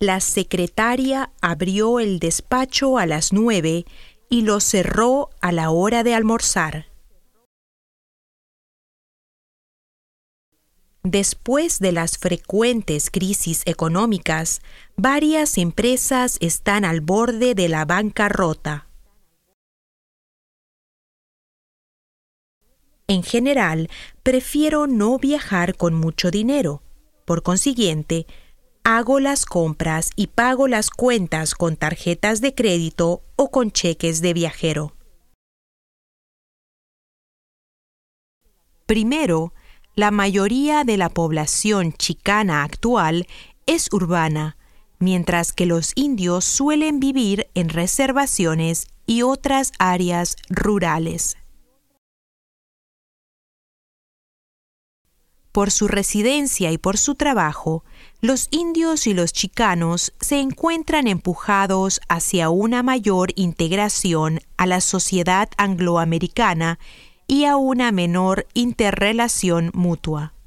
La secretaria abrió el despacho a las 9 y lo cerró a la hora de almorzar. Después de las frecuentes crisis económicas, varias empresas están al borde de la bancarrota. En general, prefiero no viajar con mucho dinero. Por consiguiente, hago las compras y pago las cuentas con tarjetas de crédito o con cheques de viajero. Primero, la mayoría de la población chicana actual es urbana, mientras que los indios suelen vivir en reservaciones y otras áreas rurales. Por su residencia y por su trabajo, los indios y los chicanos se encuentran empujados hacia una mayor integración a la sociedad angloamericana y a una menor interrelación mutua.